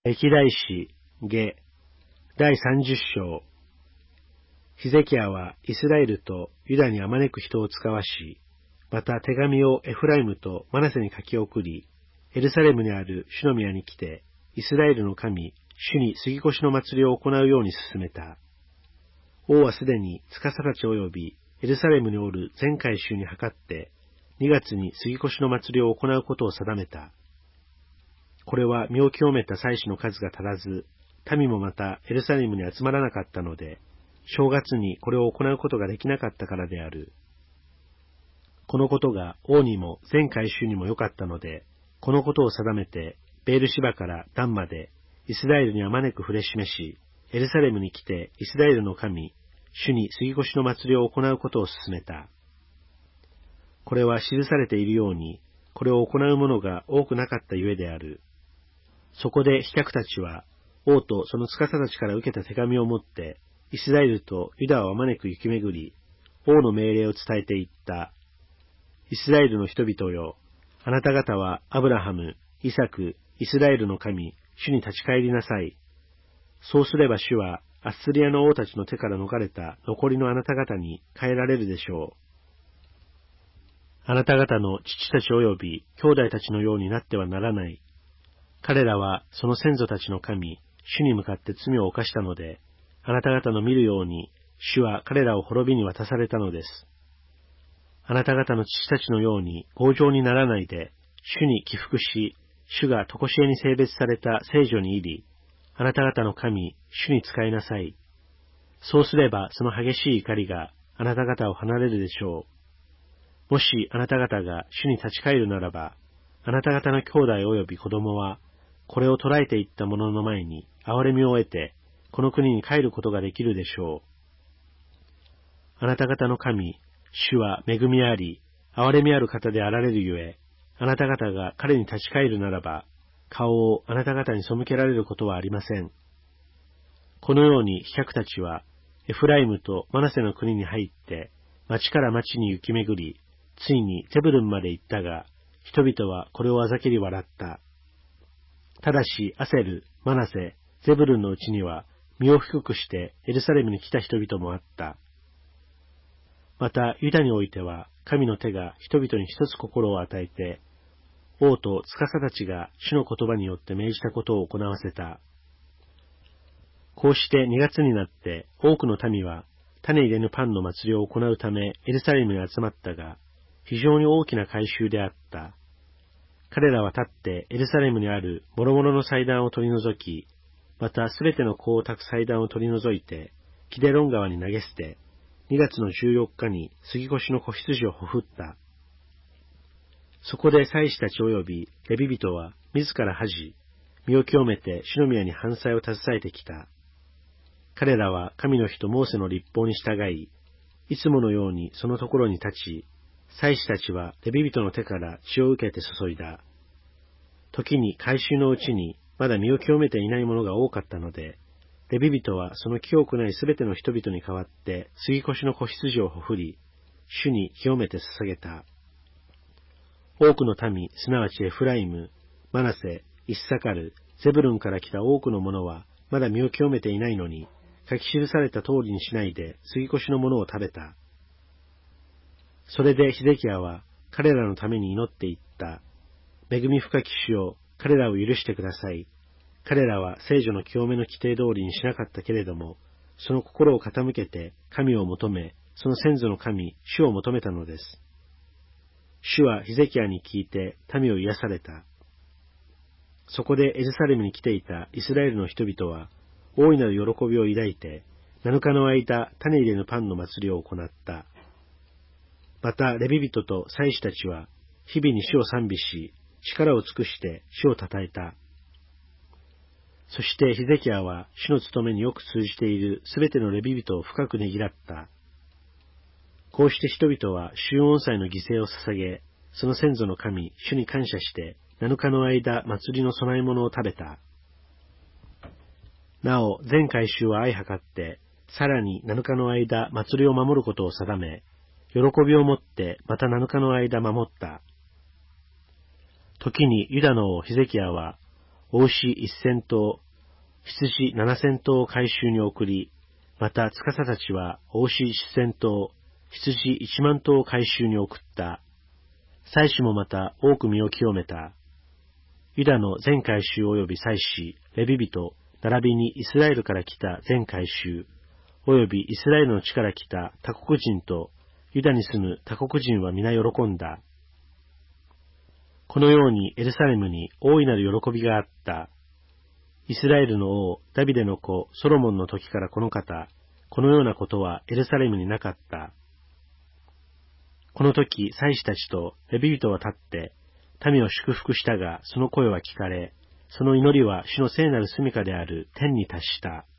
歴代史下第30章。ヒゼキヤはイスラエルとユダにあまねく人を使わし、また手紙をエフライムとマナセに書き送り、エルサレムにある主の宮に来て、イスラエルの神、主に杉越の祭りを行うように進めた。王はすでに司たち及びエルサレムにおる全会衆に諮って、2月に杉越の祭りを行うことを定めた。これは身を清めた祭司の数が足らず、民もまたエルサレムに集まらなかったので、正月にこれを行うことができなかったからである。このことが王にも全会衆にも良かったので、このことを定めて、ベールシバからダンまで、イスラエルにあまねく触れ示し、エルサレムに来てイスラエルの神、主に杉越の祭りを行うことを進めた。これは記されているように、これを行う者が多くなかったゆえである。そこで飛脚たちは、王とその司たちから受けた手紙を持って、イスラエルとユダをあまねく行き巡り、王の命令を伝えていった。イスラエルの人々よ、あなた方はアブラハム、イサク、イスラエルの神、主に立ち返りなさい。そうすれば主は、アッスリアの王たちの手から逃れた残りのあなた方に変えられるでしょう。あなた方の父たち及び兄弟たちのようになってはならない。彼らはその先祖たちの神、主に向かって罪を犯したので、あなた方の見るように、主は彼らを滅びに渡されたのです。あなた方の父たちのように強情にならないで、主に帰服し、主が常しえに聖別された聖女に入り、あなた方の神、主に仕えなさい。そうすればその激しい怒りがあなた方を離れるでしょう。もしあなた方が主に立ち返るならば、あなた方の兄弟及び子供は、これを捕らえていった者の前に憐れみを得て、この国に帰ることができるでしょう。あなた方の神、主は恵みあり、憐れみある方であられるゆえ、あなた方が彼に立ち返るならば、顔をあなた方に背けられることはありません。このように飛脚たちは、エフライムとマナセの国に入って、町から町に行き巡り、ついにゼブルンまで行ったが、人々はこれをあざけり笑った。ただし、アセル、マナセ、ゼブルンのうちには、身を低くしてエルサレムに来た人々もあった。また、ユダにおいては、神の手が人々に一つ心を与えて、王と司たちが主の言葉によって命じたことを行わせた。こうして2月になって多くの民は種入れぬパンの祭りを行うためエルサレムに集まったが、非常に大きな改宗であった。彼らは立ってエルサレムにある諸々の祭壇を取り除き、またすべての香を焚く祭壇を取り除いて、キデロン川に投げ捨て、2月の14日に杉越の子羊をほふった。そこで祭司たち及びレビ人は自ら恥じ、身を清めて主の宮に犯罪を携えてきた。彼らは神の人モーセの律法に従い、いつものようにそのところに立ち、祭司たちはレビ人の手から血を受けて注いだ。時に改宗のうちにまだ身を清めていない者が多かったので、レビ人はその清くないすべての人々に代わって杉越の子羊をほふり、主に清めて捧げた。多くの民、すなわちエフライム、マナセ、イッサカル、ゼブルンから来た多くの者はまだ身を清めていないのに、書き記された通りにしないで杉越のものを食べた。それでヒゼキヤは彼らのために祈っていった。恵み深き主よ、彼らを許してください。彼らは聖女の清めの規定通りにしなかったけれども、その心を傾けて神を求め、その先祖の神、主を求めたのです。主はヒゼキヤに聞いて民を癒された。そこでエルサレムに来ていたイスラエルの人々は、大いなる喜びを抱いて、7日の間、種入れぬパンの祭りを行った。また、レビ人と祭司たちは、日々に主を賛美し、力を尽くして主を称えた。そしてヒゼキヤは主の務めによく通じているすべてのレビ人を深くねぎらった。こうして人々は集音祭の犠牲を捧げ、その先祖の神、主に感謝して、7日の間祭りの供え物を食べた。なお、全改宗は相計って、さらに7日の間祭りを守ることを定め、喜びをもってまた7日の間守った。時にユダの王ヒゼキヤは、 子牛1000頭、羊7000頭を回収に送り、また司たちは子牛1000頭、羊1万頭を回収に送った。祭司もまた多く身を清めた。ユダの全回収及び祭司、レビ人、並びにイスラエルから来た全回収、及びイスラエルの地から来た他国人と、ユダに住む他国人は皆喜んだ。このようにエルサレムに大いなる喜びがあった。イスラエルの王、ダビデの子、ソロモンの時からこの方、このようなことはエルサレムになかった。この時、祭司たちとレビ人は立って、民を祝福したが、その声は聞かれ、その祈りは主の聖なる住処である天に達した。